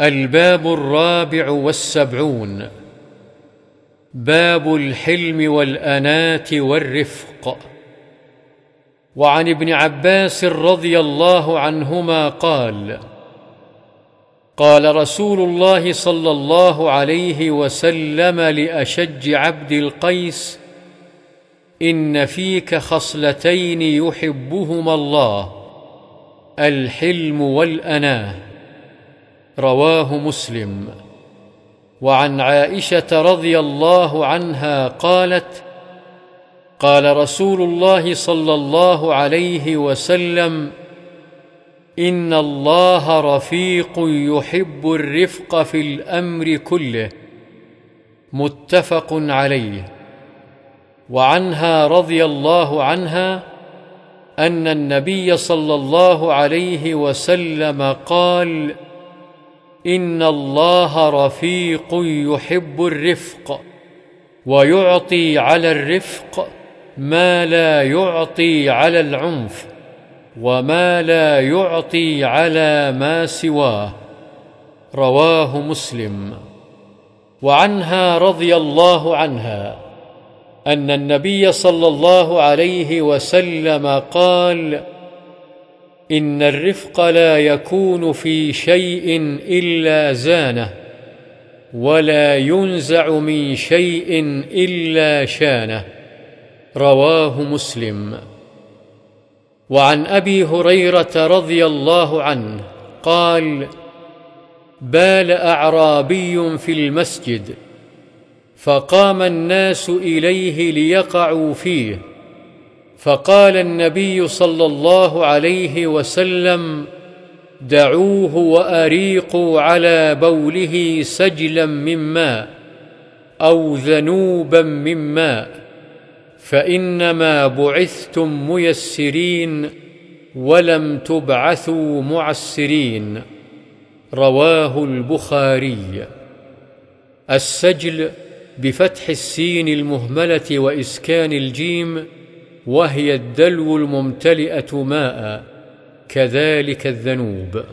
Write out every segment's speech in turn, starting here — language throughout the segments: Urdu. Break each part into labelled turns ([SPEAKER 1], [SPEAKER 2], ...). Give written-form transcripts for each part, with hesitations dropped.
[SPEAKER 1] الباب 74. باب الحلم والأناة والرفق. وعن ابن عباس رضي الله عنهما قال: قال رسول الله صلى الله عليه وسلم لأشج عبد القيس: إن فيك خصلتين يحبهما الله، الحلم والأناة. رواه مسلم. وعن عائشة رضي الله عنها قالت: قال رسول الله صلى الله عليه وسلم: إن الله رفيق يحب الرفق في الأمر كله. متفق عليه. وعنها رضي الله عنها أن النبي صلى الله عليه وسلم قال: إن الله رفيق يحب الرفق، ويعطي على الرفق ما لا يعطي على العنف، وما لا يعطي على ما سواه. رواه مسلم. وعنها رضي الله عنها أن النبي صلى الله عليه وسلم قال: إن الرفق لا يكون في شيء إلا زانه، ولا ينزع من شيء إلا شانه. رواه مسلم. وعن أبي هريرة رضي الله عنه قال: بال أعرابي في المسجد، فقام الناس إليه ليقعوا فيه، فقال النبي صلى الله عليه وسلم: دعوه وأريقوا على بوله سجلا من ماء أو ذنوبا من ماء، فإنما بعثتم ميسرين ولم تبعثوا معسرين. رواه البخاري. السجل بفتح السين المهملة وإسكان الجيم، وهي الدلو الممتلئة ماء، كذلك الذنوب.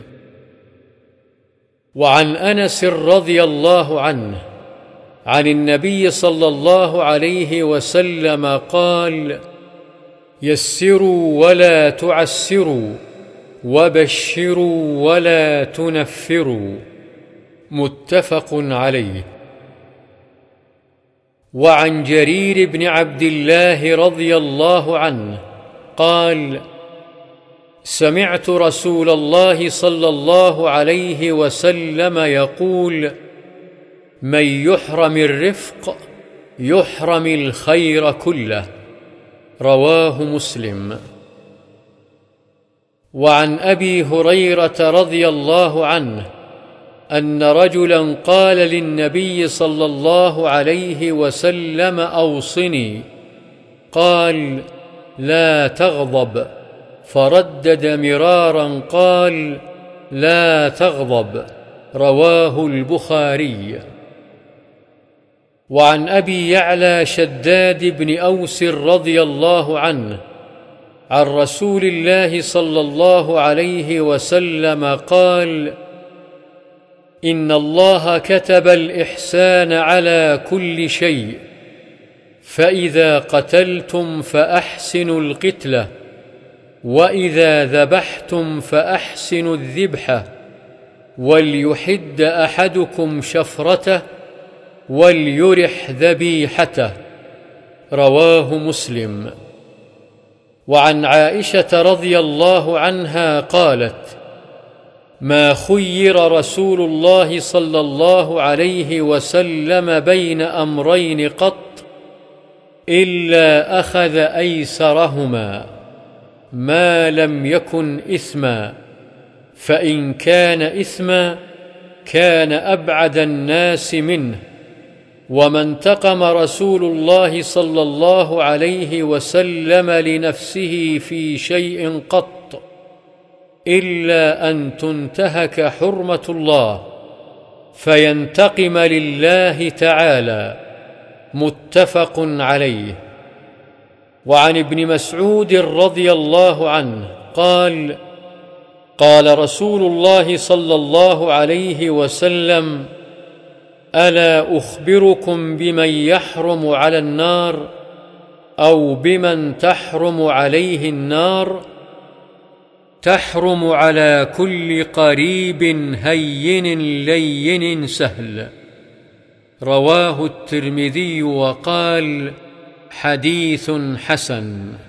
[SPEAKER 1] وعن أنس رضي الله عنه عن النبي صلى الله عليه وسلم قال: يسروا ولا تعسروا، وبشروا ولا تنفروا. متفق عليه. وعن جرير بن عبد الله رضي الله عنه قال: سمعت رسول الله صلى الله عليه وسلم يقول: من يحرم الرفق يحرم الخير كله. رواه مسلم. وعن أبي هريرة رضي الله عنه أن رجلا قال للنبي صلى الله عليه وسلم: أوصني. قال: لا تغضب. فردد مرارا قال: لا تغضب. رواه البخاري. وعن أبي يعلى شداد بن أوس رضي الله عنه عن رسول الله صلى الله عليه وسلم قال: إن الله كتب الإحسان على كل شيء، فإذا قتلتم فأحسنوا القتلة، وإذا ذبحتم فأحسنوا الذبحة، وليحد أحدكم شفرته، وليرح ذبيحته. رواه مسلم. وعن عائشة رضي الله عنها قالت: ما خير رسول الله صلى الله عليه وسلم بين أمرين قط إلا أخذ أيسرهما، ما لم يكن إثما، فإن كان إثما كان أبعد الناس منه. وما انتقم رسول الله صلى الله عليه وسلم لنفسه في شيء قط إلا أن تنتهك حرمة الله فينتقم لله تعالى. متفق عليه. وعن ابن مسعود رضي الله عنه قال: قال رسول الله صلى الله عليه وسلم: ألا أخبركم بمن يحرم على النار أو بمن تحرم عليه النار؟ تحرم على كل قريب هين لين سهل. رواه الترمذي وقال: حديث حسن.